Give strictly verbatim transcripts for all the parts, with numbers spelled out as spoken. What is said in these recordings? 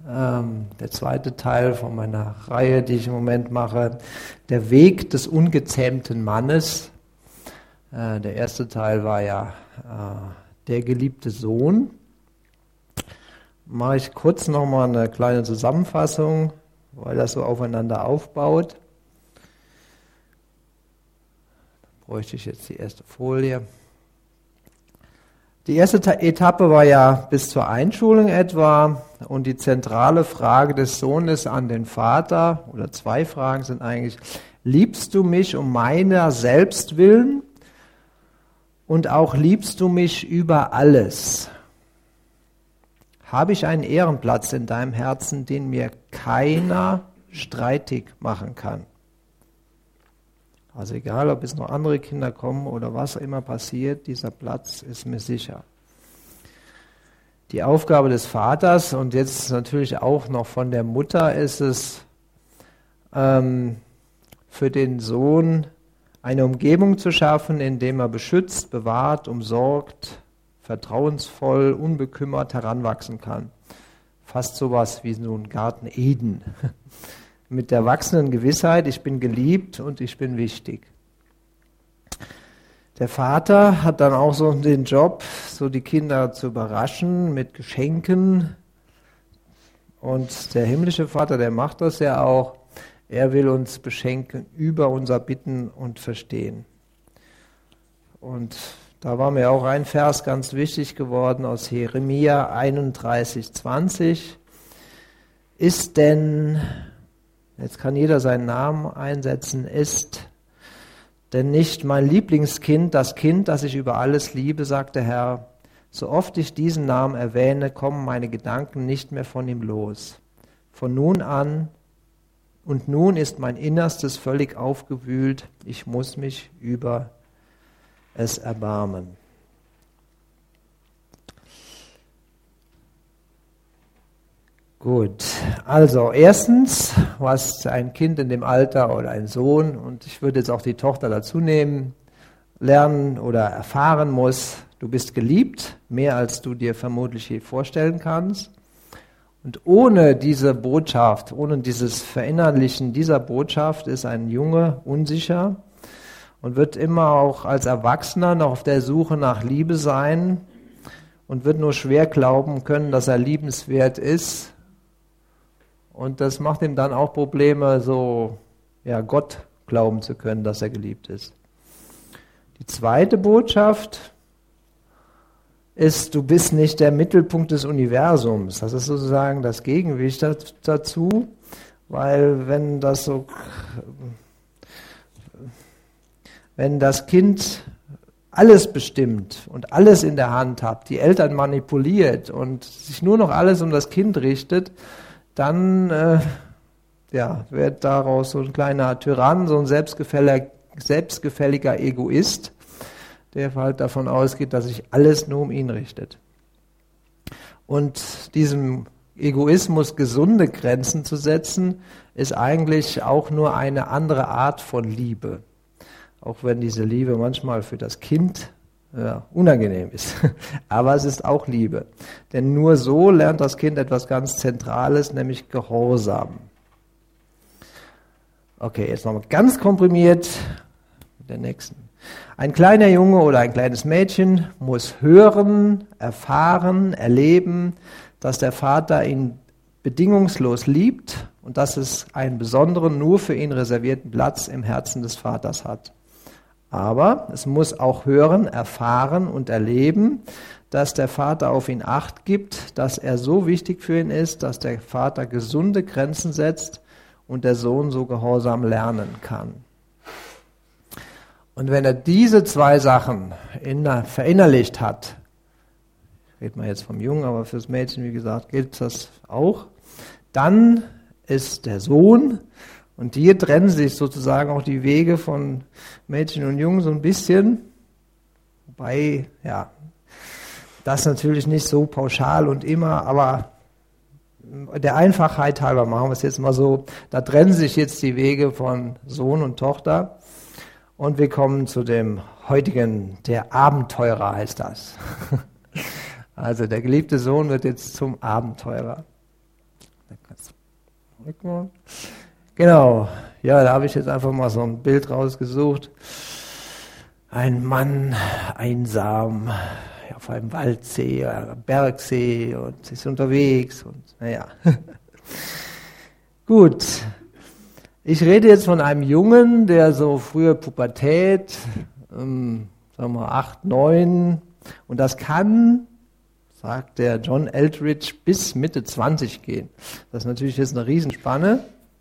ähm, der zweite Teil von meiner Reihe, die ich im Moment mache, der Weg des ungezähmten Mannes. Äh, der erste Teil war ja äh, der geliebte Sohn. Mache ich kurz nochmal eine kleine Zusammenfassung, weil das so aufeinander aufbaut. Da bräuchte ich jetzt die erste Folie. Die erste Etappe war ja bis zur Einschulung etwa und die zentrale Frage des Sohnes an den Vater, oder zwei Fragen sind eigentlich: Liebst du mich um meiner selbst willen und auch liebst du mich über alles? Habe ich einen Ehrenplatz in deinem Herzen, den mir keiner streitig machen kann? Also egal, ob es noch andere Kinder kommen oder was immer passiert, dieser Platz ist mir sicher. Die Aufgabe des Vaters und jetzt natürlich auch noch von der Mutter ist es, ähm, für den Sohn eine Umgebung zu schaffen, in der er beschützt, bewahrt, umsorgt, vertrauensvoll, unbekümmert heranwachsen kann. Fast sowas wie so ein Garten Eden. Mit der wachsenden Gewissheit, ich bin geliebt und ich bin wichtig. Der Vater hat dann auch so den Job, so die Kinder zu überraschen mit Geschenken. Und der himmlische Vater, der macht das ja auch. Er will uns beschenken über unser Bitten und Verstehen. Und da war mir auch ein Vers ganz wichtig geworden aus Jeremia einunddreißig, zwanzig. Ist denn... Jetzt kann jeder seinen Namen einsetzen. Ist denn nicht mein Lieblingskind, das Kind, das ich über alles liebe, sagt der Herr. So oft ich diesen Namen erwähne, kommen meine Gedanken nicht mehr von ihm los. Von nun an und nun ist mein Innerstes völlig aufgewühlt. Ich muss mich über es erbarmen. Gut, also erstens, was ein Kind in dem Alter oder ein Sohn, und ich würde jetzt auch die Tochter dazu nehmen, lernen oder erfahren muss: Du bist geliebt, mehr als du dir vermutlich je vorstellen kannst. Und ohne diese Botschaft, ohne dieses Verinnerlichen dieser Botschaft ist ein Junge unsicher und wird immer auch als Erwachsener noch auf der Suche nach Liebe sein und wird nur schwer glauben können, dass er liebenswert ist. Und das macht ihm dann auch Probleme, so ja, Gott glauben zu können, dass er geliebt ist. Die zweite Botschaft ist: Du bist nicht der Mittelpunkt des Universums. Das ist sozusagen das Gegengewicht dazu, weil wenn das so, wenn das Kind alles bestimmt und alles in der Hand hat, die Eltern manipuliert und sich nur noch alles um das Kind richtet, dann äh, ja, wird daraus so ein kleiner Tyrann, so ein selbstgefälliger, selbstgefälliger Egoist, der halt davon ausgeht, dass sich alles nur um ihn richtet. Und diesem Egoismus gesunde Grenzen zu setzen, ist eigentlich auch nur eine andere Art von Liebe. Auch wenn diese Liebe manchmal für das Kind ja, unangenehm ist. Aber es ist auch Liebe. Denn nur so lernt das Kind etwas ganz Zentrales, nämlich Gehorsam. Okay, jetzt nochmal ganz komprimiert mit der nächsten. Ein kleiner Junge oder ein kleines Mädchen muss hören, erfahren, erleben, dass der Vater ihn bedingungslos liebt und dass es einen besonderen, nur für ihn reservierten Platz im Herzen des Vaters hat. Aber es muss auch hören, erfahren und erleben, dass der Vater auf ihn Acht gibt, dass er so wichtig für ihn ist, dass der Vater gesunde Grenzen setzt und der Sohn so gehorsam lernen kann. Und wenn er diese zwei Sachen inner, verinnerlicht hat, redet man jetzt vom Jungen, aber fürs Mädchen, wie gesagt, gilt das auch, dann ist der Sohn, und hier trennen sich sozusagen auch die Wege von Mädchen und Jungen so ein bisschen, wobei, ja, das natürlich nicht so pauschal und immer, aber der Einfachheit halber machen wir es jetzt mal so, da trennen sich jetzt die Wege von Sohn und Tochter und wir kommen zu dem heutigen, der Abenteurer heißt das. Also der geliebte Sohn wird jetzt zum Abenteurer. Genau, ja, da habe ich jetzt einfach mal so ein Bild rausgesucht. Ein Mann, einsam, auf einem Waldsee, einem Bergsee und ist unterwegs und naja. Gut, ich rede jetzt von einem Jungen, der so frühe Pubertät, ähm, sagen wir acht, neun, und das kann, sagt der John Eldredge, bis Mitte zwanzig gehen. Das ist natürlich jetzt eine Riesenspanne.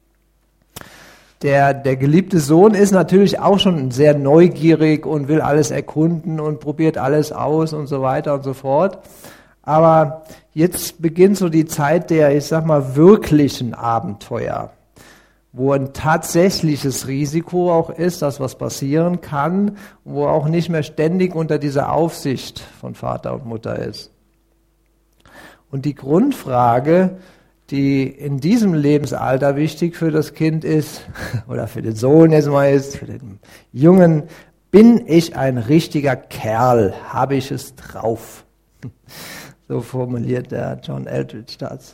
Der, der geliebte Sohn ist natürlich auch schon sehr neugierig und will alles erkunden und probiert alles aus und so weiter und so fort. Aber jetzt beginnt so die Zeit der, ich sag mal, wirklichen Abenteuer, wo ein tatsächliches Risiko auch ist, dass was passieren kann, wo auch nicht mehr ständig unter dieser Aufsicht von Vater und Mutter ist. Und die Grundfrage, die in diesem Lebensalter wichtig für das Kind ist, oder für den Sohn jetzt mal ist, für den Jungen, bin ich ein richtiger Kerl? Habe ich es drauf? So formuliert der John Eldredge das.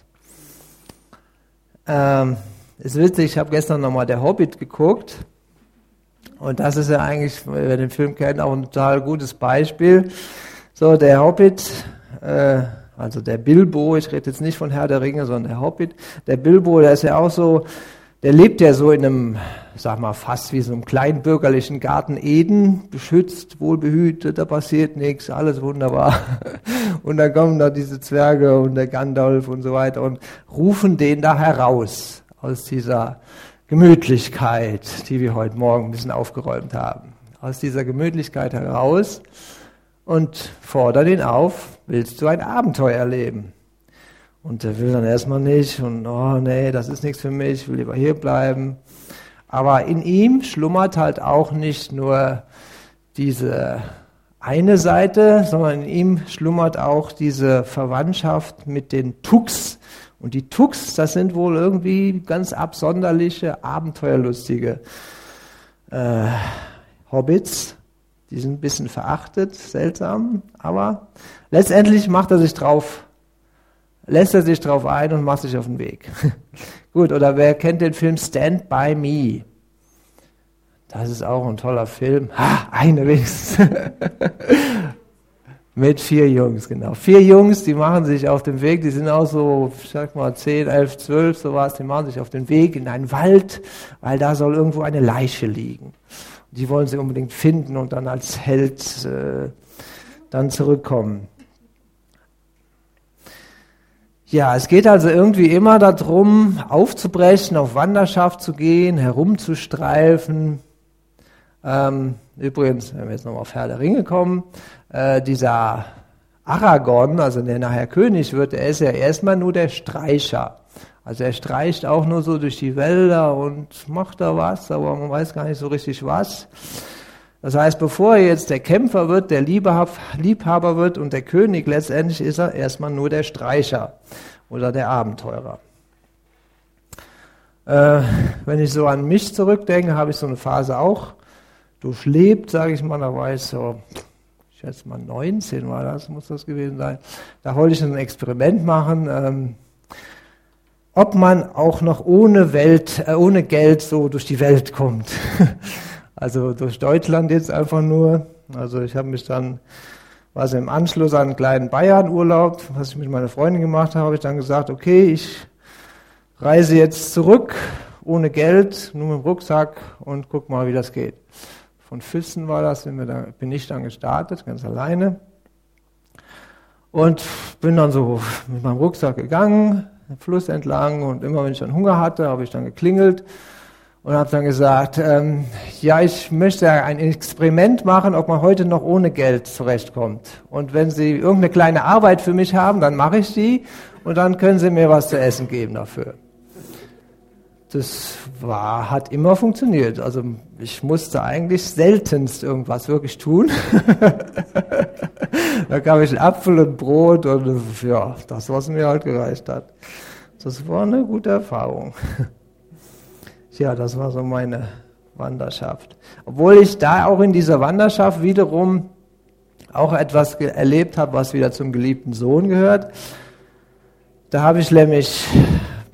Ähm, ist witzig, ich habe gestern nochmal Der Hobbit geguckt, und das ist ja eigentlich, wer den Film kennt, auch ein total gutes Beispiel. So, der Hobbit, äh, also der Bilbo, ich rede jetzt nicht von Herr der Ringe, sondern der Hobbit. Der Bilbo, der ist ja auch so, der lebt ja so in einem, sag mal, fast wie so einem kleinbürgerlichen Garten Eden, beschützt, wohlbehütet, da passiert nichts, alles wunderbar. Und dann kommen da diese Zwerge und der Gandalf und so weiter und rufen den da heraus aus dieser Gemütlichkeit, die wir heute Morgen ein bisschen aufgeräumt haben. Aus dieser Gemütlichkeit heraus und fordern ihn auf, willst du ein Abenteuer erleben? Und er will dann erstmal nicht und oh nee, das ist nichts für mich, ich will lieber hier bleiben. Aber in ihm schlummert halt auch nicht nur diese eine Seite, sondern in ihm schlummert auch diese Verwandtschaft mit den Tuks. Und die Tuks, das sind wohl irgendwie ganz absonderliche, abenteuerlustige äh, Hobbits. Die sind ein bisschen verachtet, seltsam, aber letztendlich macht er sich drauf, lässt er sich drauf ein und macht sich auf den Weg. Gut, oder wer kennt den Film Stand By Me? Das ist auch ein toller Film. Ha, eine wenigstens. Mit vier Jungs, genau. Vier Jungs, die machen sich auf den Weg, die sind auch so, ich sag mal, zehn, elf, zwölf, sowas, die machen sich auf den Weg in einen Wald, weil da soll irgendwo eine Leiche liegen. Die wollen sie unbedingt finden und dann als Held äh, dann zurückkommen. Ja, es geht also irgendwie immer darum, aufzubrechen, auf Wanderschaft zu gehen, herumzustreifen. Ähm, übrigens, wenn wir jetzt nochmal auf Herr der Ringe kommen, äh, dieser Aragorn, also der nachher König wird, er ist ja erstmal nur der Streicher. Also er streicht auch nur so durch die Wälder und macht da was, aber man weiß gar nicht so richtig was. Das heißt, bevor er jetzt der Kämpfer wird, der Liebhaber wird und der König, letztendlich ist er erstmal nur der Streicher oder der Abenteurer. Äh, wenn ich so an mich zurückdenke, habe ich so eine Phase auch durchlebt, sage ich mal, da war ich so, ich schätze mal neunzehn war das, muss das gewesen sein. Da wollte ich ein Experiment machen, ähm, ob man auch noch ohne Welt, äh, ohne Geld so durch die Welt kommt. Also durch Deutschland jetzt einfach nur. Also ich habe mich dann, was im Anschluss an einen kleinen Bayern-Urlaub, was ich mit meiner Freundin gemacht habe, habe ich dann gesagt, okay, ich reise jetzt zurück, ohne Geld, nur mit dem Rucksack und guck mal, wie das geht. Von Füssen war das, bin, wir da, bin ich dann gestartet, ganz alleine. Und bin dann so mit meinem Rucksack gegangen, den Fluss entlang, und immer wenn ich dann Hunger hatte, habe ich dann geklingelt und habe dann gesagt, ähm, ja, ich möchte ein Experiment machen, ob man heute noch ohne Geld zurechtkommt. Und wenn Sie irgendeine kleine Arbeit für mich haben, dann mache ich die und dann können Sie mir was zu essen geben dafür. Das war, hat immer funktioniert. Also ich musste eigentlich seltenst irgendwas wirklich tun. Da kam ich einen Apfel und Brot und ja, das, was mir halt gereicht hat. Das war eine gute Erfahrung. Ja, das war so meine Wanderschaft. Obwohl ich da auch in dieser Wanderschaft wiederum auch etwas erlebt habe, was wieder zum geliebten Sohn gehört. Da habe ich nämlich,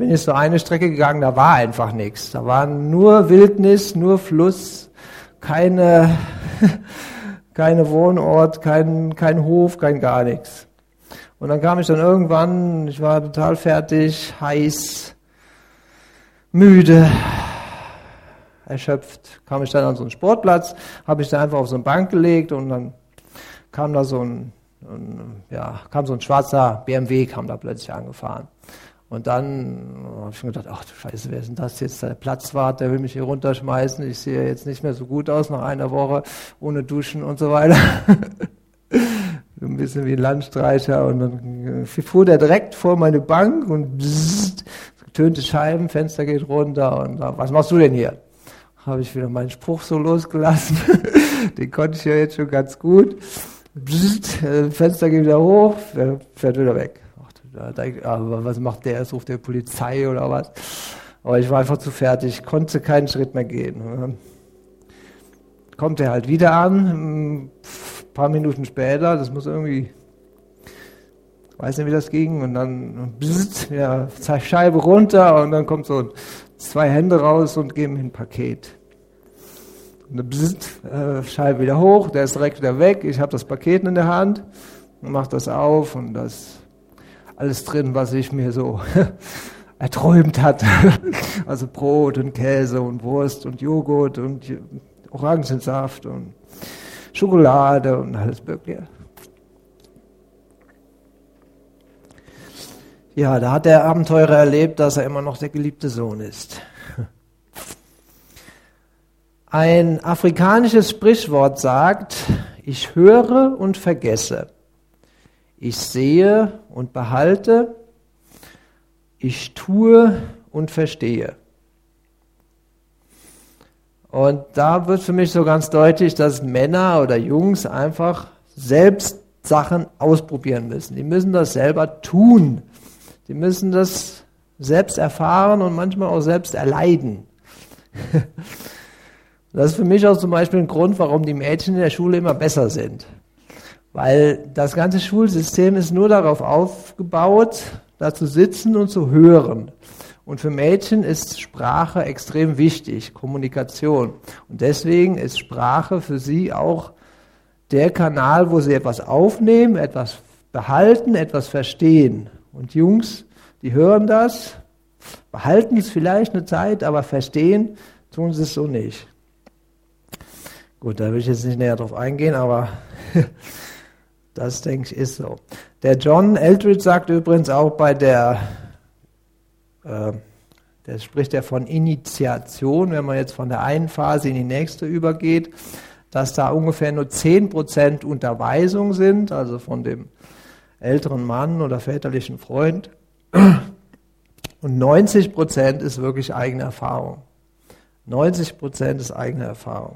bin ich so eine Strecke gegangen, da war einfach nichts. Da war nur Wildnis, nur Fluss, keine, keine Wohnort, kein, kein Hof, kein gar nichts. Und dann kam ich dann irgendwann, ich war total fertig, heiß, müde, erschöpft, kam ich dann an so einen Sportplatz, habe ich dann einfach auf so eine Bank gelegt und dann kam da so ein, ein ja, kam so ein schwarzer B M W, kam da plötzlich angefahren. Und dann habe ich mir gedacht, ach du Scheiße, wer ist denn das jetzt? Der Platzwart, der will mich hier runterschmeißen, ich sehe jetzt nicht mehr so gut aus nach einer Woche, ohne Duschen und so weiter. Ein bisschen wie ein Landstreicher und dann fuhr der direkt vor meine Bank und bzzzt, tönte Scheiben, Fenster geht runter und was machst du denn hier? Habe ich wieder meinen Spruch so losgelassen, den konnte ich ja jetzt schon ganz gut. Bzzzt, Fenster geht wieder hoch, fährt wieder weg. Ach, da, aber was macht der? Ruft der Polizei oder was? Aber ich war einfach zu fertig, konnte keinen Schritt mehr gehen. Kommt er halt wieder an, ein paar Minuten später, das muss irgendwie, weiß nicht wie das ging, und dann bzzzt, ja, Scheibe runter und dann kommt so zwei Hände raus und geben ihm ein Paket. Und dann bzzzt, äh, Scheibe wieder hoch, der ist direkt wieder weg, ich habe das Paket in der Hand und mache das auf und das alles drin, was ich mir so erträumt hatte. Also Brot und Käse und Wurst und Joghurt und Orangensaft und Schokolade und alles Mögliche. Ja, da hat der Abenteurer erlebt, dass er immer noch der geliebte Sohn ist. Ein afrikanisches Sprichwort sagt, ich höre und vergesse. Ich sehe und behalte. Ich tue und verstehe. Und da wird für mich so ganz deutlich, dass Männer oder Jungs einfach selbst Sachen ausprobieren müssen. Die müssen das selber tun. Die müssen das selbst erfahren und manchmal auch selbst erleiden. Das ist für mich auch zum Beispiel ein Grund, warum die Mädchen in der Schule immer besser sind. Weil das ganze Schulsystem ist nur darauf aufgebaut, da zu sitzen und zu hören. Und für Mädchen ist Sprache extrem wichtig, Kommunikation. Und deswegen ist Sprache für sie auch der Kanal, wo sie etwas aufnehmen, etwas behalten, etwas verstehen. Und Jungs, die hören das, behalten es vielleicht eine Zeit, aber verstehen tun sie es so nicht. Gut, da will ich jetzt nicht näher drauf eingehen, aber das, denke ich, ist so. Der John Eldredge sagt übrigens auch bei der, äh, der spricht ja von Initiation, wenn man jetzt von der einen Phase in die nächste übergeht, dass da ungefähr nur zehn Prozent Unterweisung sind, also von dem älteren Mann oder väterlichen Freund, und neunzig Prozent ist wirklich eigene Erfahrung. neunzig Prozent ist eigene Erfahrung.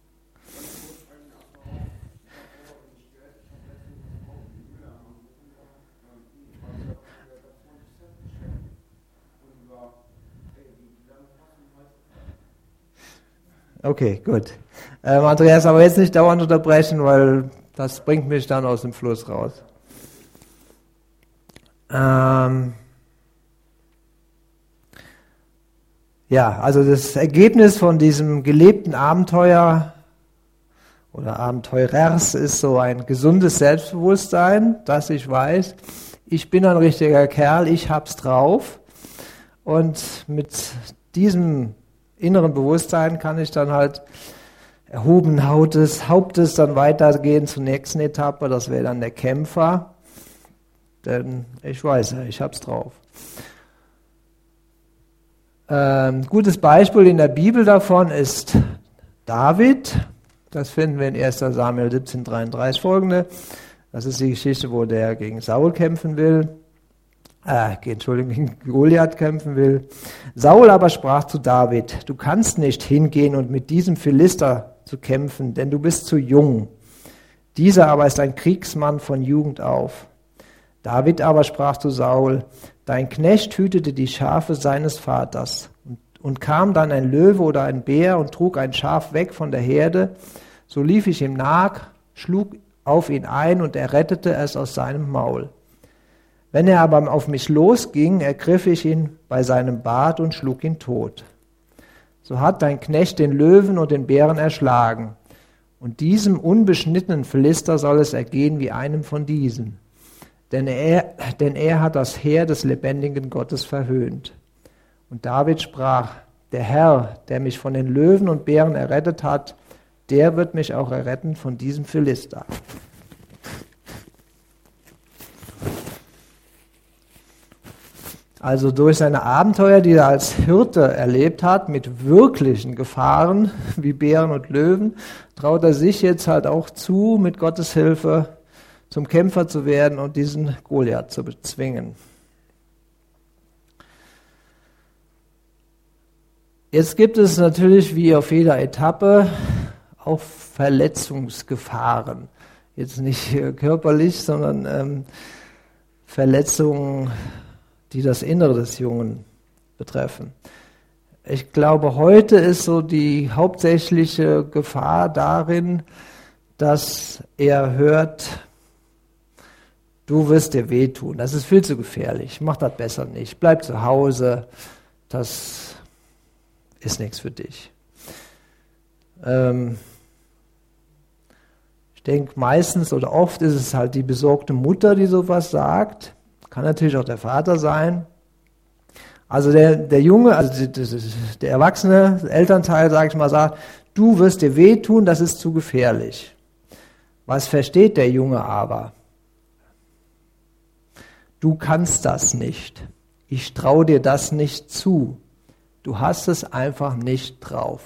Okay, gut. Ähm, Andreas, aber jetzt nicht dauernd unterbrechen, weil das bringt mich dann aus dem Fluss raus. Ähm ja, also das Ergebnis von diesem gelebten Abenteuer oder Abenteurers ist so ein gesundes Selbstbewusstsein, dass ich weiß, ich bin ein richtiger Kerl, ich hab's drauf. Und mit diesem inneren Bewusstsein kann ich dann halt erhoben Hauptes, Hauptes dann weitergehen zur nächsten Etappe, das wäre dann der Kämpfer, denn ich weiß ja, ich hab's drauf. Ähm, gutes Beispiel in der Bibel davon ist David, das finden wir in erster Samuel siebzehn dreiunddreißig folgende, das ist die Geschichte, wo der gegen Saul kämpfen will. Äh, Entschuldigung, gegen Goliath kämpfen will. Saul aber sprach zu David, du kannst nicht hingehen und mit diesem Philister zu kämpfen, denn du bist zu jung. Dieser aber ist ein Kriegsmann von Jugend auf. David aber sprach zu Saul, dein Knecht hütete die Schafe seines Vaters. Und, und kam dann ein Löwe oder ein Bär und trug ein Schaf weg von der Herde, so lief ich ihm nach, schlug auf ihn ein und er rettete es aus seinem Maul. Wenn er aber auf mich losging, ergriff ich ihn bei seinem Bart und schlug ihn tot. So hat dein Knecht den Löwen und den Bären erschlagen. Und diesem unbeschnittenen Philister soll es ergehen wie einem von diesen. Denn er, denn er hat das Heer des lebendigen Gottes verhöhnt. Und David sprach, der Herr, der mich von den Löwen und Bären errettet hat, der wird mich auch erretten von diesem Philister. Also durch seine Abenteuer, die er als Hirte erlebt hat, mit wirklichen Gefahren wie Bären und Löwen, traut er sich jetzt halt auch zu, mit Gottes Hilfe zum Kämpfer zu werden und diesen Goliath zu bezwingen. Jetzt gibt es natürlich wie auf jeder Etappe auch Verletzungsgefahren. Jetzt nicht körperlich, sondern ähm, Verletzungen, die das Innere des Jungen betreffen. Ich glaube, heute ist so die hauptsächliche Gefahr darin, dass er hört, du wirst dir wehtun, das ist viel zu gefährlich, mach das besser nicht, bleib zu Hause, das ist nichts für dich. Ähm ich denke, meistens oder oft ist es halt die besorgte Mutter, die sowas sagt. Kann natürlich auch der Vater sein. Also der, der Junge, also der erwachsene Elternteil, sage ich mal, sagt, du wirst dir wehtun, das ist zu gefährlich. Was versteht der Junge aber? Du kannst das nicht. Ich traue dir das nicht zu. Du hast es einfach nicht drauf.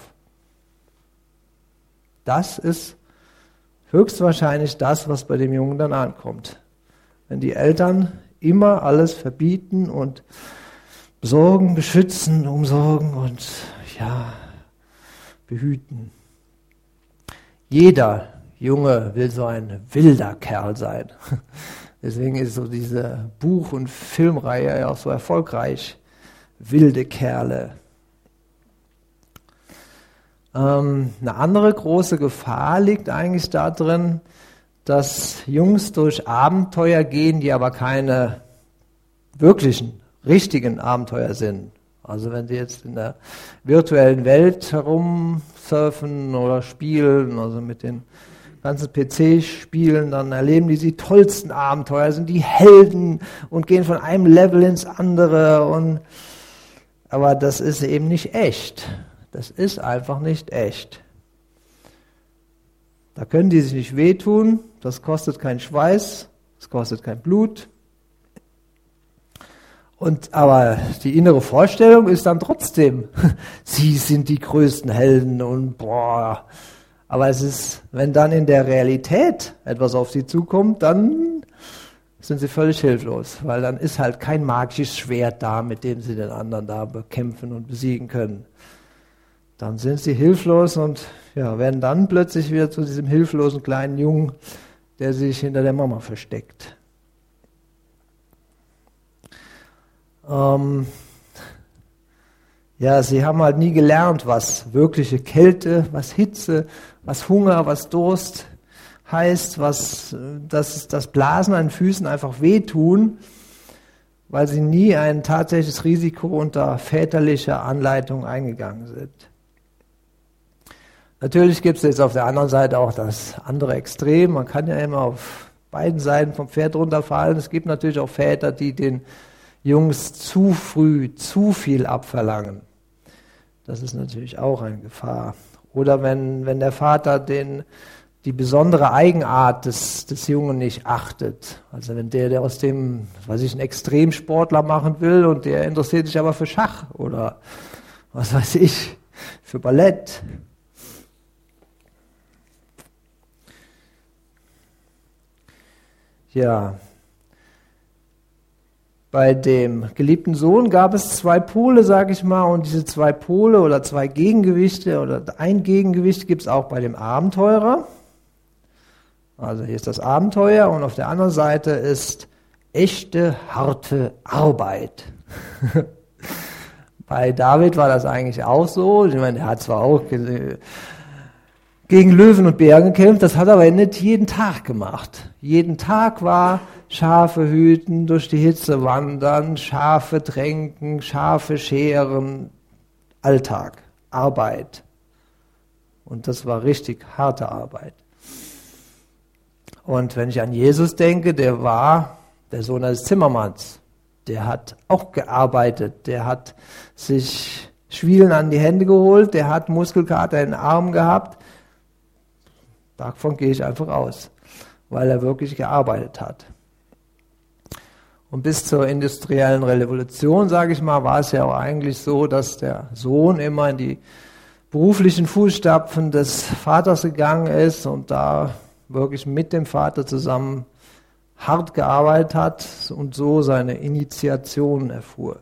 Das ist höchstwahrscheinlich das, was bei dem Jungen dann ankommt. Wenn die Eltern immer alles verbieten und besorgen, beschützen, umsorgen und ja, behüten. Jeder Junge will so ein wilder Kerl sein. Deswegen ist so diese Buch- und Filmreihe ja auch so erfolgreich. Wilde Kerle. Ähm, eine andere große Gefahr liegt eigentlich darin, dass Jungs durch Abenteuer gehen, die aber keine wirklichen, richtigen Abenteuer sind. Also wenn sie jetzt in der virtuellen Welt herumsurfen oder spielen, also mit den ganzen P C-Spielen, dann erleben die die tollsten Abenteuer, sind die Helden und gehen von einem Level ins andere. Und, aber das ist eben nicht echt. Das ist einfach nicht echt. Da können die sich nicht wehtun, das kostet keinen Schweiß, das kostet kein Blut. Und, aber die innere Vorstellung ist dann trotzdem, sie sind die größten Helden und boah. Aber es ist, wenn dann in der Realität etwas auf sie zukommt, dann sind sie völlig hilflos, weil dann ist halt kein magisches Schwert da, mit dem sie den anderen da bekämpfen und besiegen können. Dann sind sie hilflos und ja, werden dann plötzlich wieder zu diesem hilflosen kleinen Jungen, der sich hinter der Mama versteckt. Ähm, ja, sie haben halt nie gelernt, was wirkliche Kälte, was Hitze, was Hunger, was Durst heißt, was dass das Blasen an den Füßen einfach wehtun, weil sie nie ein tatsächliches Risiko unter väterlicher Anleitung eingegangen sind. Natürlich gibt es jetzt auf der anderen Seite auch das andere Extrem. Man kann ja immer auf beiden Seiten vom Pferd runterfallen. Es gibt natürlich auch Väter, die den Jungs zu früh zu viel abverlangen. Das ist natürlich auch eine Gefahr. Oder wenn, wenn der Vater den, die besondere Eigenart des, des Jungen nicht achtet. Also wenn der, der aus dem, weiß ich, einen Extremsportler machen will und der interessiert sich aber für Schach oder was weiß ich, für Ballett. Ja, bei dem geliebten Sohn gab es zwei Pole, sage ich mal, und diese zwei Pole oder zwei Gegengewichte oder ein Gegengewicht gibt es auch bei dem Abenteurer. Also hier ist das Abenteuer und auf der anderen Seite ist echte, harte Arbeit. Bei David war das eigentlich auch so. Ich meine, er hat zwar auch gegen Löwen und Bären gekämpft, das hat er aber nicht jeden Tag gemacht. Jeden Tag war Schafe hüten, durch die Hitze wandern, Schafe tränken, Schafe scheren, Alltag, Arbeit. Und das war richtig harte Arbeit. Und wenn ich an Jesus denke, der war der Sohn eines Zimmermanns. Der hat auch gearbeitet, der hat sich Schwielen an die Hände geholt, der hat Muskelkater in den Armen gehabt. Davon gehe ich einfach aus, weil er wirklich gearbeitet hat. Und bis zur industriellen Revolution, sage ich mal, war es ja auch eigentlich so, dass der Sohn immer in die beruflichen Fußstapfen des Vaters gegangen ist und da wirklich mit dem Vater zusammen hart gearbeitet hat und so seine Initiation erfuhr.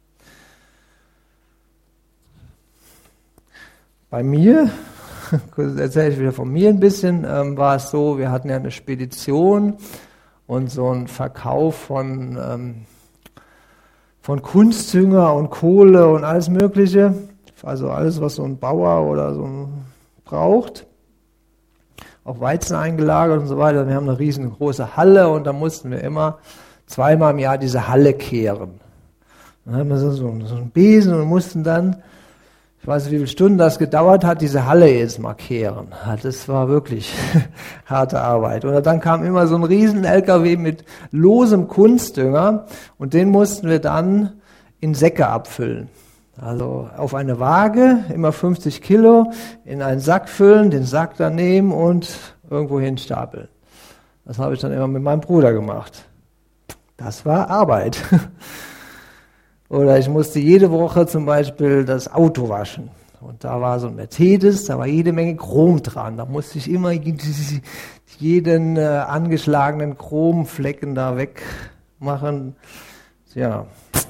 Bei mir, kurz erzähle ich wieder von mir ein bisschen, ähm, war es so, wir hatten ja eine Spedition und so einen Verkauf von, ähm, von Kunstdünger und Kohle und alles Mögliche, also alles, was so ein Bauer oder so braucht, auch Weizen eingelagert und so weiter. Wir haben eine riesengroße Halle und da mussten wir immer zweimal im Jahr diese Halle kehren. Dann hatten wir so, so einen Besen und mussten dann, ich weiß nicht, wie viele Stunden das gedauert hat, diese Halle jetzt mal kehren. Das war wirklich harte Arbeit. Und dann kam immer so ein riesen L K W mit losem Kunstdünger und den mussten wir dann in Säcke abfüllen. Also auf eine Waage, immer fünfzig Kilo, in einen Sack füllen, den Sack dann nehmen und irgendwo hin stapeln. Das habe ich dann immer mit meinem Bruder gemacht. Das war Arbeit. Oder ich musste jede Woche zum Beispiel das Auto waschen. Und da war so ein Mercedes, da war jede Menge Chrom dran. Da musste ich immer jeden äh, angeschlagenen Chromflecken da wegmachen. Ja.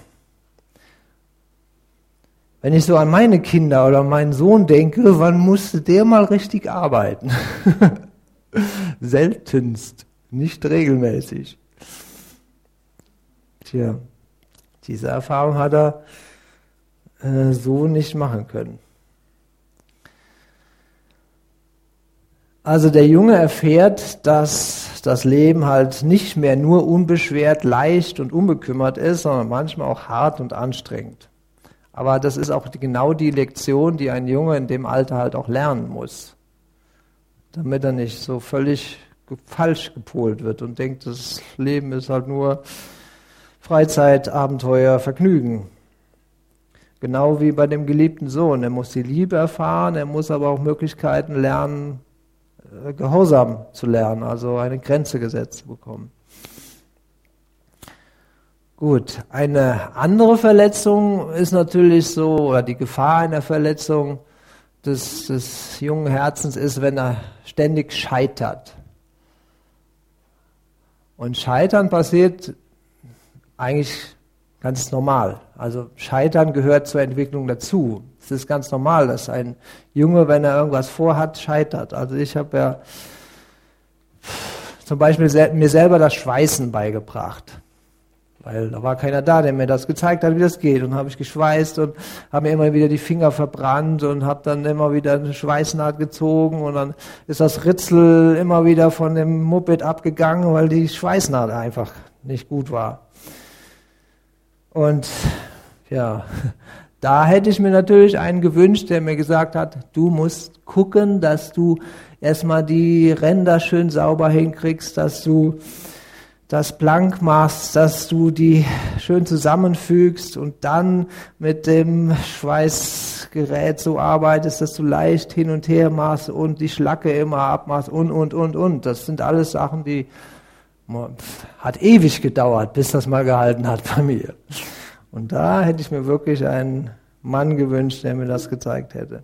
Wenn ich so an meine Kinder oder meinen Sohn denke, wann musste der mal richtig arbeiten? Seltenst, nicht regelmäßig. Tja, diese Erfahrung hat er äh, so nicht machen können. Also der Junge erfährt, dass das Leben halt nicht mehr nur unbeschwert, leicht und unbekümmert ist, sondern manchmal auch hart und anstrengend. Aber das ist auch die, genau die Lektion, die ein Junge in dem Alter halt auch lernen muss, damit er nicht so völlig falsch gepolt wird und denkt, das Leben ist halt nur Freizeit, Abenteuer, Vergnügen. Genau wie bei dem geliebten Sohn. Er muss die Liebe erfahren, er muss aber auch Möglichkeiten lernen, Gehorsam zu lernen, also eine Grenze gesetzt zu bekommen. Gut, eine andere Verletzung ist natürlich so, oder die Gefahr einer Verletzung des, des jungen Herzens ist, wenn er ständig scheitert. Und Scheitern passiert eigentlich ganz normal. Also Scheitern gehört zur Entwicklung dazu. Es ist ganz normal, dass ein Junge, wenn er irgendwas vorhat, scheitert. Also ich habe ja zum Beispiel sel- mir selber das Schweißen beigebracht. Weil da war keiner da, der mir das gezeigt hat, wie das geht. Und habe ich geschweißt und habe mir immer wieder die Finger verbrannt und habe dann immer wieder eine Schweißnaht gezogen und dann ist das Ritzel immer wieder von dem Moped abgegangen, weil die Schweißnaht einfach nicht gut war. Und ja, da hätte ich mir natürlich einen gewünscht, der mir gesagt hat, du musst gucken, dass du erstmal die Ränder schön sauber hinkriegst, dass du das blank machst, dass du die schön zusammenfügst und dann mit dem Schweißgerät so arbeitest, dass du leicht hin und her machst und die Schlacke immer abmachst und, und, und, und. Das sind alles Sachen, die hat ewig gedauert, bis das mal gehalten hat bei mir. Und da hätte ich mir wirklich einen Mann gewünscht, der mir das gezeigt hätte.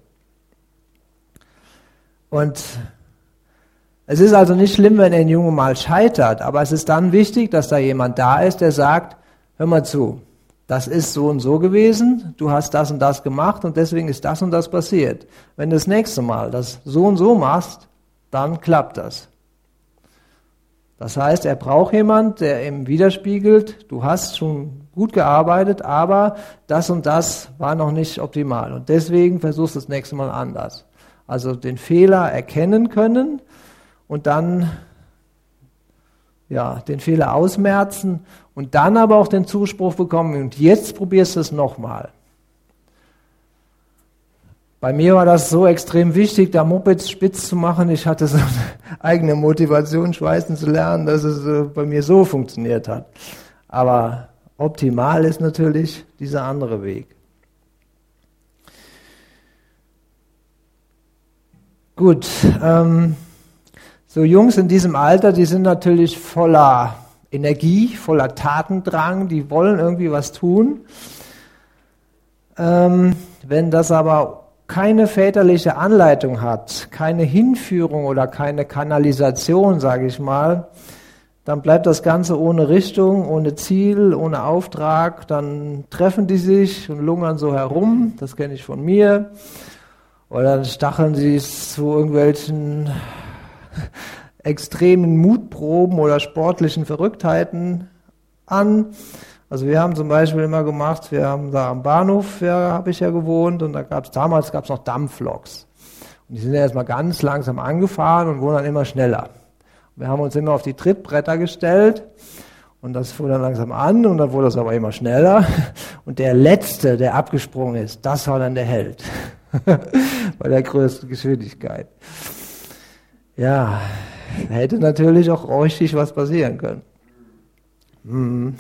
Und es ist also nicht schlimm, wenn ein Junge mal scheitert, aber es ist dann wichtig, dass da jemand da ist, der sagt, hör mal zu, das ist so und so gewesen, du hast das und das gemacht und deswegen ist das und das passiert. Wenn du das nächste Mal das so und so machst, dann klappt das. Das heißt, er braucht jemand, der ihm widerspiegelt, du hast schon gut gearbeitet, aber das und das war noch nicht optimal und deswegen versuchst du das nächste Mal anders. Also den Fehler erkennen können und dann ja, den Fehler ausmerzen und dann aber auch den Zuspruch bekommen, und jetzt probierst du es nochmal. Bei mir war das so extrem wichtig, da Mopeds spitz zu machen. Ich hatte so eine eigene Motivation, Schweißen zu lernen, dass es äh, bei mir so funktioniert hat. Aber optimal ist natürlich dieser andere Weg. Gut, ähm, so Jungs in diesem Alter, die sind natürlich voller Energie, voller Tatendrang, die wollen irgendwie was tun. Ähm, wenn das aber keine väterliche Anleitung hat, keine Hinführung oder keine Kanalisation, sage ich mal, dann bleibt das Ganze ohne Richtung, ohne Ziel, ohne Auftrag. Dann treffen die sich und lungern so herum, das kenne ich von mir. Oder dann stacheln sie zu irgendwelchen extremen Mutproben oder sportlichen Verrücktheiten an. Also wir haben zum Beispiel immer gemacht, wir haben da am Bahnhof, ja, habe ich ja gewohnt, und da gab es damals gab's noch Dampfloks. Und die sind ja erstmal ganz langsam angefahren und wurden dann immer schneller. Wir haben uns immer auf die Trittbretter gestellt und das fuhr dann langsam an und dann wurde es aber immer schneller. Und der Letzte, der abgesprungen ist, das war dann der Held. Bei der größten Geschwindigkeit. Ja, hätte natürlich auch richtig was passieren können. Hm.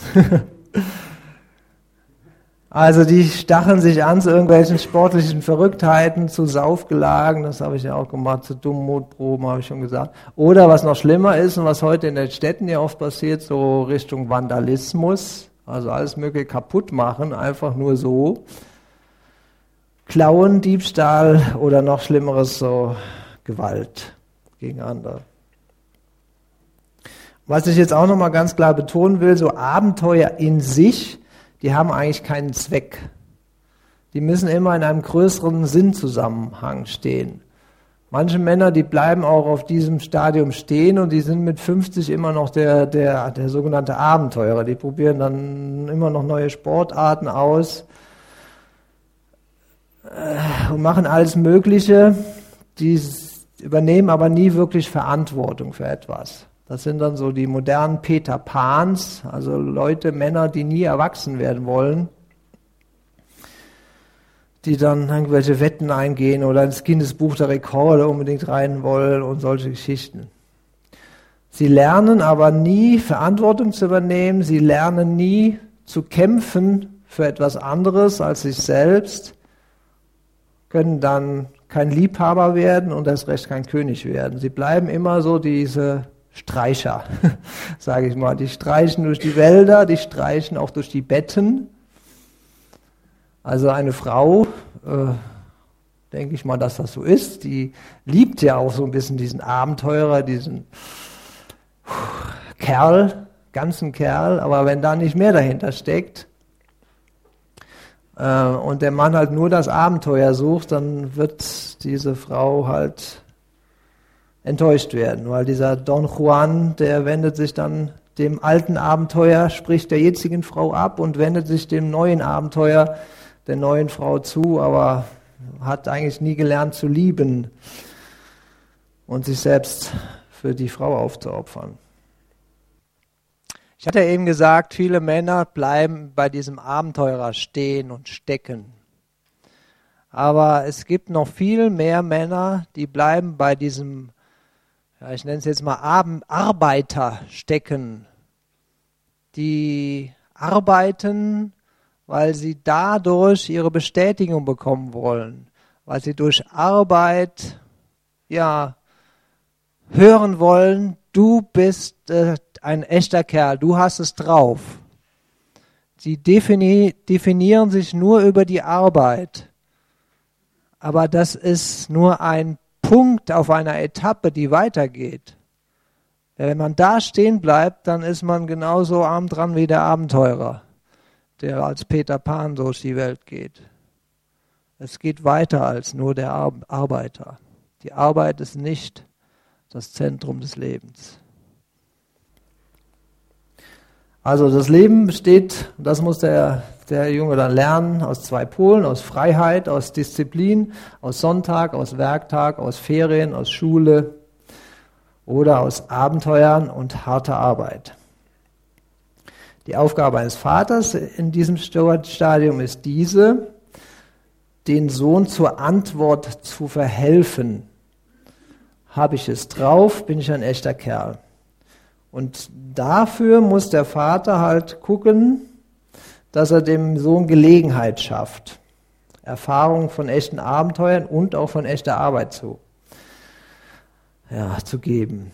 Also die stacheln sich an zu irgendwelchen sportlichen Verrücktheiten, zu Saufgelagen, das habe ich ja auch gemacht, zu dummen Mutproben, habe ich schon gesagt. Oder was noch schlimmer ist und was heute in den Städten ja oft passiert, so Richtung Vandalismus, also alles mögliche kaputt machen, einfach nur so. Klauen, Diebstahl oder noch Schlimmeres, so Gewalt gegen andere. Was ich jetzt auch nochmal ganz klar betonen will, so Abenteuer in sich, die haben eigentlich keinen Zweck. Die müssen immer in einem größeren Sinnzusammenhang stehen. Manche Männer, die bleiben auch auf diesem Stadium stehen und die sind mit fünfzig immer noch der, der, der sogenannte Abenteurer. Die probieren dann immer noch neue Sportarten aus und machen alles Mögliche. Die übernehmen aber nie wirklich Verantwortung für etwas. Das sind dann so die modernen Peter Pans, also Leute, Männer, die nie erwachsen werden wollen, die dann irgendwelche Wetten eingehen oder ins Guinness-Buch der Rekorde unbedingt rein wollen und solche Geschichten. Sie lernen aber nie, Verantwortung zu übernehmen, sie lernen nie zu kämpfen für etwas anderes als sich selbst, können dann kein Liebhaber werden und erst recht kein König werden. Sie bleiben immer so diese Streicher, sage ich mal. Die streichen durch die Wälder, die streichen auch durch die Betten. Also eine Frau, äh, denke ich mal, dass das so ist, die liebt ja auch so ein bisschen diesen Abenteurer, diesen Kerl, ganzen Kerl, aber wenn da nicht mehr dahinter steckt äh, und der Mann halt nur das Abenteuer sucht, dann wird diese Frau halt enttäuscht werden, weil dieser Don Juan, der wendet sich dann dem alten Abenteuer, sprich der jetzigen Frau ab und wendet sich dem neuen Abenteuer, der neuen Frau zu, aber hat eigentlich nie gelernt zu lieben und sich selbst für die Frau aufzuopfern. Ich hatte eben gesagt, viele Männer bleiben bei diesem Abenteurer stehen und stecken. Aber es gibt noch viel mehr Männer, die bleiben bei diesem, ja, ich nenne es jetzt mal Arbeiter stecken. Die arbeiten, weil sie dadurch ihre Bestätigung bekommen wollen, weil sie durch Arbeit ja hören wollen, du bist äh, ein echter Kerl, du hast es drauf. Sie defini- definieren sich nur über die Arbeit, aber das ist nur ein Punkt auf einer Etappe, die weitergeht. Wenn man da stehen bleibt, dann ist man genauso arm dran wie der Abenteurer, der als Peter Pan durch die Welt geht. Es geht weiter als nur der Arbeiter. Die Arbeit ist nicht das Zentrum des Lebens. Also das Leben besteht, das muss der der Junge dann lernen aus zwei Polen, aus Freiheit, aus Disziplin, aus Sonntag, aus Werktag, aus Ferien, aus Schule oder aus Abenteuern und harter Arbeit. Die Aufgabe eines Vaters in diesem Stadium ist diese, den Sohn zur Antwort zu verhelfen. Habe ich es drauf, bin ich ein echter Kerl. Und dafür muss der Vater halt gucken, dass er dem Sohn Gelegenheit schafft, Erfahrungen von echten Abenteuern und auch von echter Arbeit zu, ja, zu geben.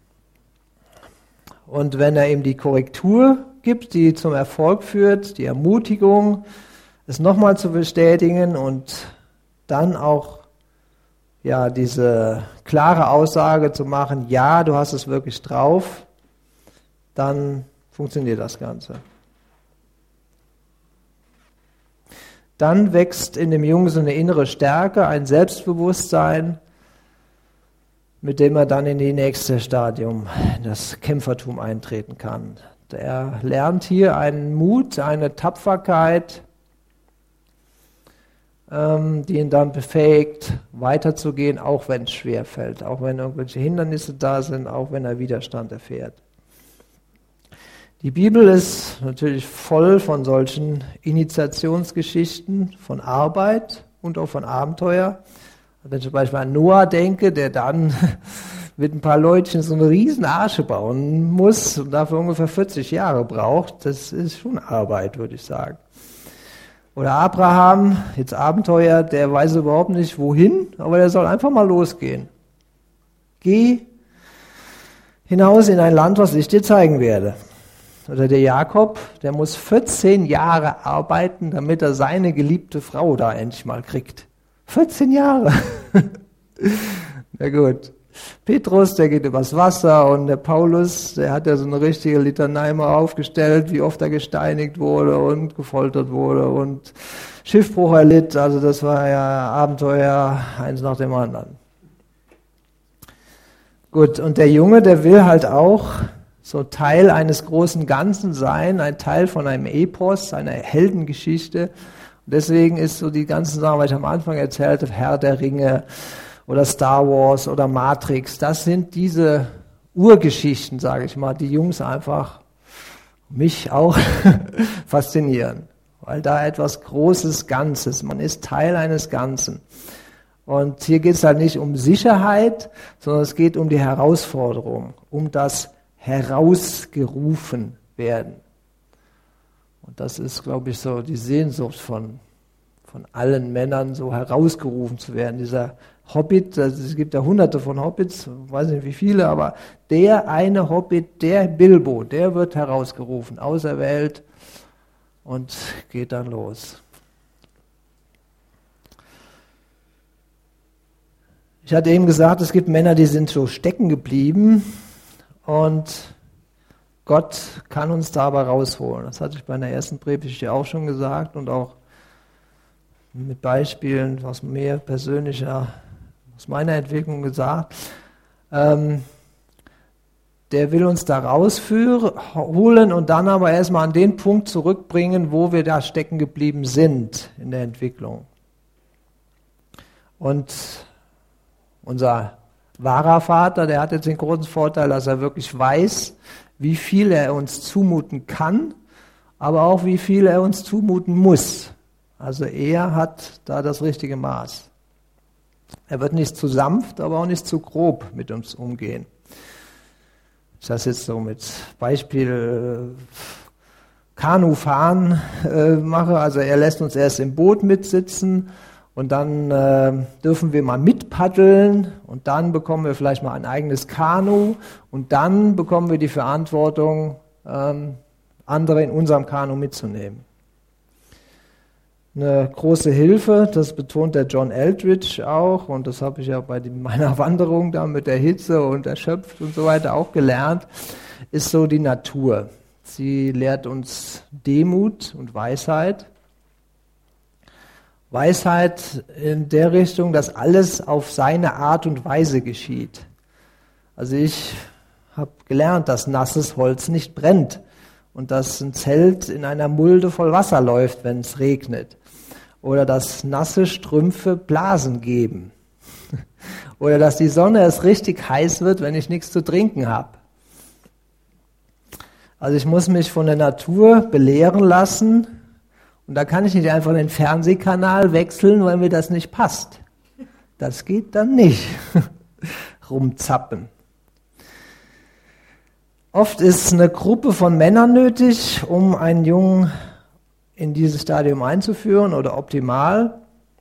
Und wenn er ihm die Korrektur gibt, die zum Erfolg führt, die Ermutigung, es nochmal zu bestätigen und dann auch ja, diese klare Aussage zu machen, ja, du hast es wirklich drauf, dann funktioniert das Ganze. Dann wächst in dem Jungen so eine innere Stärke, ein Selbstbewusstsein, mit dem er dann in die nächste Stadium, in das Kämpfertum eintreten kann. Er lernt hier einen Mut, eine Tapferkeit, ähm, die ihn dann befähigt, weiterzugehen, auch wenn es schwer fällt, auch wenn irgendwelche Hindernisse da sind, auch wenn er Widerstand erfährt. Die Bibel ist natürlich voll von solchen Initiationsgeschichten, von Arbeit und auch von Abenteuer. Wenn ich zum Beispiel an Noah denke, der dann mit ein paar Leutchen so eine riesen Arche bauen muss und dafür ungefähr vierzig Jahre braucht, das ist schon Arbeit, würde ich sagen. Oder Abraham, jetzt Abenteuer, der weiß überhaupt nicht wohin, aber der soll einfach mal losgehen. Geh hinaus in ein Land, was ich dir zeigen werde. Oder der Jakob, der muss vierzehn Jahre arbeiten, damit er seine geliebte Frau da endlich mal kriegt. vierzehn Jahre. Na gut. Petrus, der geht übers Wasser und der Paulus, der hat ja so eine richtige Litanei mal aufgestellt, wie oft er gesteinigt wurde und gefoltert wurde und Schiffbruch erlitt. Also das war ja Abenteuer, eins nach dem anderen. Gut, und der Junge, der will halt auch so Teil eines großen Ganzen sein, ein Teil von einem Epos, einer Heldengeschichte. Und deswegen ist so die ganzen Sachen, was ich am Anfang erzählt habe, Herr der Ringe oder Star Wars oder Matrix, das sind diese Urgeschichten, sage ich mal, die Jungs einfach, mich auch faszinieren. Weil da etwas Großes, Ganzes, man ist Teil eines Ganzen. Und hier geht es halt nicht um Sicherheit, sondern es geht um die Herausforderung, um das herausgerufen werden. Und das ist, glaube ich, so die Sehnsucht von, von allen Männern, so herausgerufen zu werden. Dieser Hobbit, also es gibt ja hunderte von Hobbits, weiß nicht wie viele, aber der eine Hobbit, der Bilbo, der wird herausgerufen, auserwählt und geht dann los. Ich hatte eben gesagt, es gibt Männer, die sind so stecken geblieben und Gott kann uns da aber rausholen. Das hatte ich bei einer ersten Predigt ja auch schon gesagt und auch mit Beispielen aus mehr persönlicher, aus meiner Entwicklung gesagt. Ähm, der will uns da rausholen und dann aber erstmal an den Punkt zurückbringen, wo wir da stecken geblieben sind in der Entwicklung. Und unser wahrer Vater, der hat jetzt den großen Vorteil, dass er wirklich weiß, wie viel er uns zumuten kann, aber auch wie viel er uns zumuten muss. Also er hat da das richtige Maß. Er wird nicht zu sanft, aber auch nicht zu grob mit uns umgehen. Ich das jetzt so mit Beispiel äh, Kanufahren äh, mache. Also er lässt uns erst im Boot mitsitzen und dann äh, dürfen wir mal mitpaddeln und dann bekommen wir vielleicht mal ein eigenes Kanu und dann bekommen wir die Verantwortung, ähm, andere in unserem Kanu mitzunehmen. Eine große Hilfe, das betont der John Eldridge auch und das habe ich ja bei meiner Wanderung da mit der Hitze und erschöpft und so weiter auch gelernt, ist so die Natur. Sie lehrt uns Demut und Weisheit. Weisheit in der Richtung, dass alles auf seine Art und Weise geschieht. Also ich habe gelernt, dass nasses Holz nicht brennt. und dass ein Zelt in einer Mulde voll Wasser läuft, wenn es regnet. Oder dass nasse Strümpfe Blasen geben. Oder dass die Sonne erst richtig heiß wird, wenn ich nichts zu trinken habe. Also ich muss mich von der Natur belehren lassen und da kann ich nicht einfach den Fernsehkanal wechseln, weil mir das nicht passt. Das geht dann nicht. Rumzappen. Oft ist eine Gruppe von Männern nötig, um einen Jungen in dieses Stadium einzuführen oder optimal.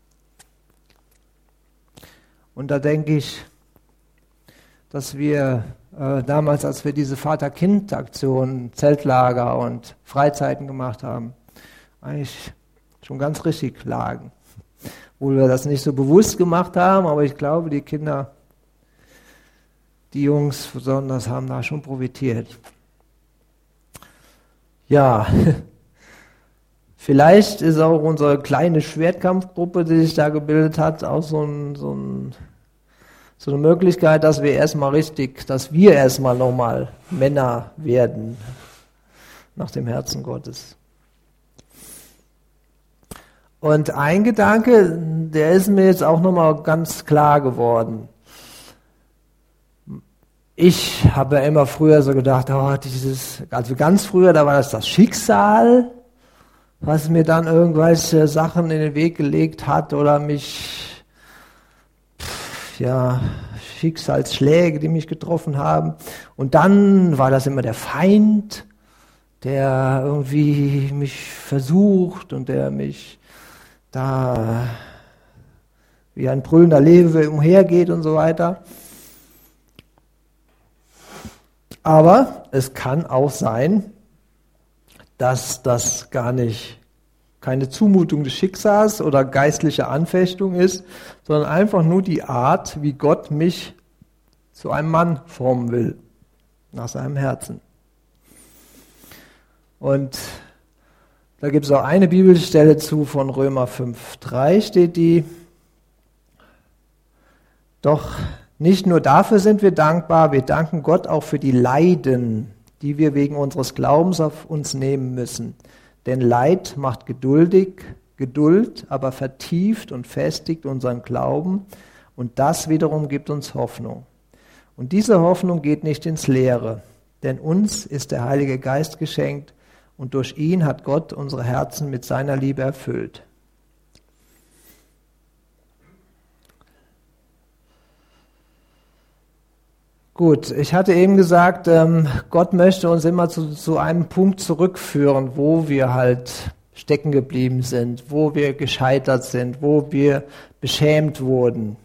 Und da denke ich, dass wir äh, damals, als wir diese Vater-Kind-Aktion, Zeltlager und Freizeiten gemacht haben, eigentlich schon ganz richtig lagen. Wo wir das nicht so bewusst gemacht haben, aber ich glaube, die Kinder, die Jungs besonders, haben da schon profitiert. Ja, vielleicht ist auch unsere kleine Schwertkampfgruppe, die sich da gebildet hat, auch so, ein, so, ein, so eine Möglichkeit, dass wir erstmal richtig, dass wir erstmal nochmal Männer werden nach dem Herzen Gottes. Und ein Gedanke, der ist mir jetzt auch nochmal ganz klar geworden. Ich habe ja immer früher so gedacht, oh, dieses, also ganz früher, da war das das Schicksal, was mir dann irgendwelche Sachen in den Weg gelegt hat oder mich, pff, ja, Schicksalsschläge, die mich getroffen haben. Und dann war das immer der Feind, der irgendwie mich versucht und der mich da wie ein brüllender Löwe umhergeht und so weiter. Aber es kann auch sein, dass das gar nicht keine Zumutung des Schicksals oder geistliche Anfechtung ist, sondern einfach nur die Art, wie Gott mich zu einem Mann formen will, nach seinem Herzen. Und da gibt es auch eine Bibelstelle zu, von Römer fünf drei steht die: Doch nicht nur dafür sind wir dankbar, wir danken Gott auch für die Leiden, die wir wegen unseres Glaubens auf uns nehmen müssen. Denn Leid macht geduldig, Geduld aber vertieft und festigt unseren Glauben und das wiederum gibt uns Hoffnung. Und diese Hoffnung geht nicht ins Leere, denn uns ist der Heilige Geist geschenkt und durch ihn hat Gott unsere Herzen mit seiner Liebe erfüllt. Gut, ich hatte eben gesagt, ähm, Gott möchte uns immer zu, zu einem Punkt zurückführen, wo wir halt stecken geblieben sind, wo wir gescheitert sind, wo wir beschämt wurden.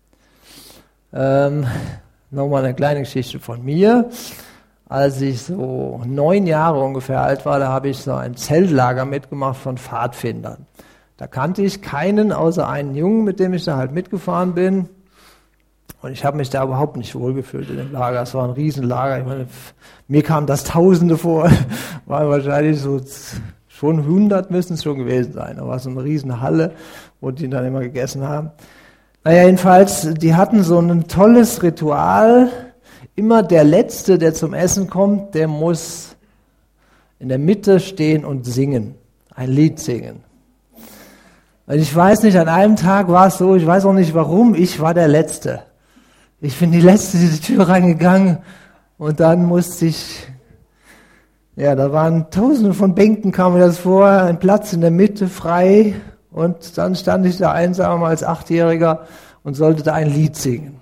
Ähm, nochmal eine kleine Geschichte von mir. Als ich so neun Jahre ungefähr alt war, da habe ich so ein Zeltlager mitgemacht von Pfadfindern. Da kannte ich keinen außer einen Jungen, mit dem ich da halt mitgefahren bin. Und ich habe mich da überhaupt nicht wohlgefühlt in dem Lager. Es war ein Riesenlager. Ich meine, mir kamen das Tausende vor. War wahrscheinlich so schon hundert müssen es schon gewesen sein. Da war so eine Riesenhalle, wo die dann immer gegessen haben. Naja, jedenfalls, die hatten so ein tolles Ritual. Immer der Letzte, der zum Essen kommt, der muss in der Mitte stehen und singen. Ein Lied singen. Und ich weiß nicht, an einem Tag war es so, ich weiß auch nicht warum, ich war der Letzte. Ich bin die Letzte, die die Tür reingegangen und dann musste ich, ja, da waren Tausende von Bänken, kam mir das vor, ein Platz in der Mitte frei und dann stand ich da einsam als Achtjähriger und sollte da ein Lied singen.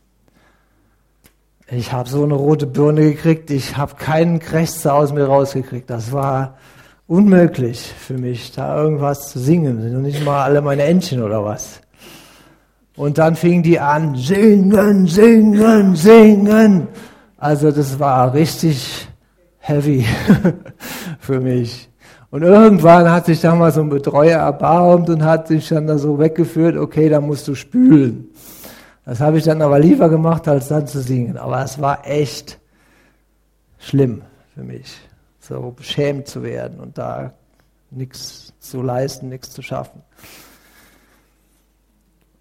Ich habe so eine rote Birne gekriegt, ich habe keinen Krächzer aus mir rausgekriegt. Das war unmöglich für mich, da irgendwas zu singen. Sind noch nicht mal alle meine Entchen oder was. Und dann fingen die an, singen, singen, singen. Also das war richtig heavy für mich. Und irgendwann hat sich dann mal so ein Betreuer erbarmt und hat sich dann da so weggeführt, okay, da musst du spülen. Das habe ich dann aber lieber gemacht, als dann zu singen. Aber es war echt schlimm für mich, so beschämt zu werden und da nichts zu leisten, nichts zu schaffen.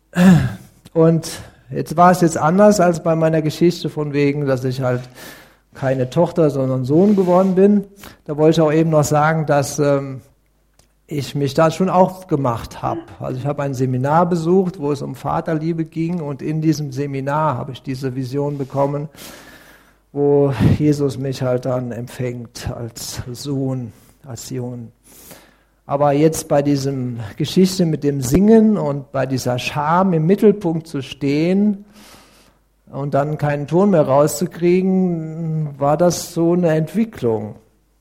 Und jetzt war es jetzt anders als bei meiner Geschichte von wegen, dass ich halt keine Tochter, sondern Sohn geworden bin. Da wollte ich auch eben noch sagen, dass ähm, ich mich da schon aufgemacht habe. Also ich habe ein Seminar besucht, wo es um Vaterliebe ging, und in diesem Seminar habe ich diese Vision bekommen, wo Jesus mich halt dann empfängt als Sohn, als Jungen. Aber jetzt bei diesem Geschichte mit dem Singen und bei dieser Scham im Mittelpunkt zu stehen und dann keinen Ton mehr rauszukriegen, war das so eine Entwicklung.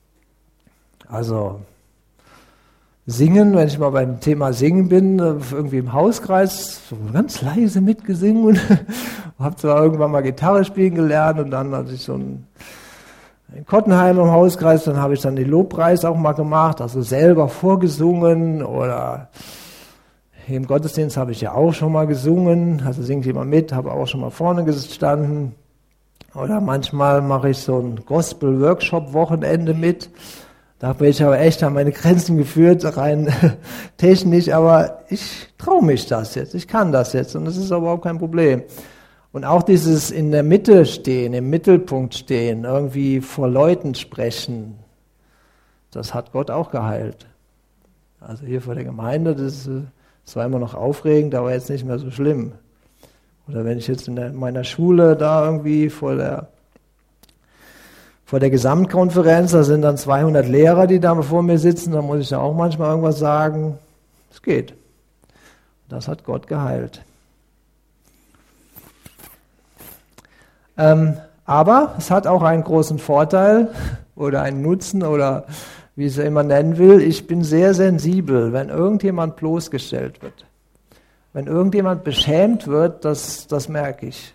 Also Singen, wenn ich mal beim Thema Singen bin, irgendwie im Hauskreis, so ganz leise mitgesungen und habe zwar irgendwann mal Gitarre spielen gelernt, und dann hatte ich so ein in Kottenheim im Hauskreis, dann habe ich dann den Lobpreis auch mal gemacht, also selber vorgesungen, oder im Gottesdienst habe ich ja auch schon mal gesungen, also singt jemand mit, habe auch schon mal vorne gestanden, oder manchmal mache ich so ein Gospel-Workshop-Wochenende mit. Da bin ich aber echt an meine Grenzen geführt, rein technisch, aber ich traue mich das jetzt, ich kann das jetzt, und das ist überhaupt kein Problem. Und auch dieses in der Mitte stehen, im Mittelpunkt stehen, irgendwie vor Leuten sprechen, das hat Gott auch geheilt. Also hier vor der Gemeinde, das, das war immer noch aufregend, aber jetzt nicht mehr so schlimm. Oder wenn ich jetzt in, der, in meiner Schule da irgendwie vor der, vor der Gesamtkonferenz, da sind dann zweihundert Lehrer, die da vor mir sitzen, da muss ich ja auch manchmal irgendwas sagen. Es geht. Das hat Gott geheilt. Ähm, aber es hat auch einen großen Vorteil oder einen Nutzen oder wie es immer nennen will. Ich bin sehr sensibel, wenn irgendjemand bloßgestellt wird. Wenn irgendjemand beschämt wird, das, das merke ich.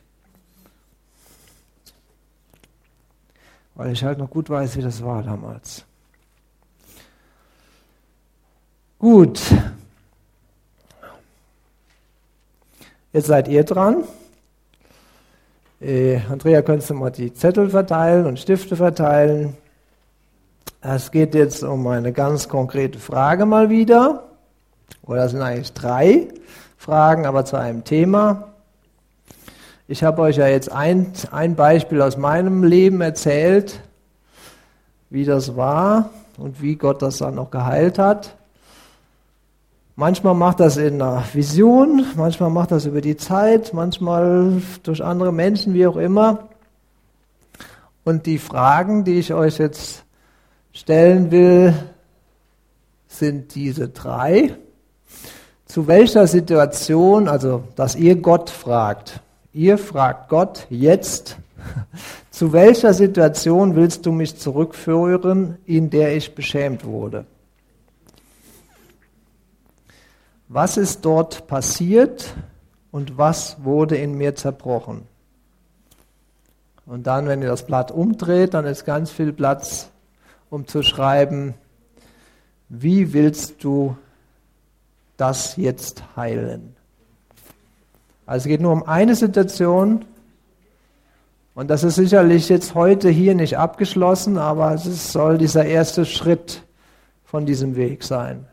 Weil ich halt noch gut weiß, wie das war damals. Gut. Jetzt seid ihr dran. Äh, Andrea, könntest du mal die Zettel verteilen und Stifte verteilen? Es geht jetzt um eine ganz konkrete Frage mal wieder. Oder es sind eigentlich drei Fragen, aber zu einem Thema. Ich habe euch ja jetzt ein, ein Beispiel aus meinem Leben erzählt, wie das war und wie Gott das dann noch geheilt hat. Manchmal macht das in einer Vision, manchmal macht das über die Zeit, manchmal durch andere Menschen, wie auch immer. Und die Fragen, die ich euch jetzt stellen will, sind diese drei. Zu welcher Situation, also dass ihr Gott fragt, ihr fragt Gott jetzt, zu welcher Situation willst du mich zurückführen, in der ich beschämt wurde? Was ist dort passiert und was wurde in mir zerbrochen? Und dann, wenn ihr das Blatt umdreht, dann ist ganz viel Platz, um zu schreiben, wie willst du das jetzt heilen? Also es geht nur um eine Situation, und das ist sicherlich jetzt heute hier nicht abgeschlossen, aber es ist, soll dieser erste Schritt von diesem Weg sein.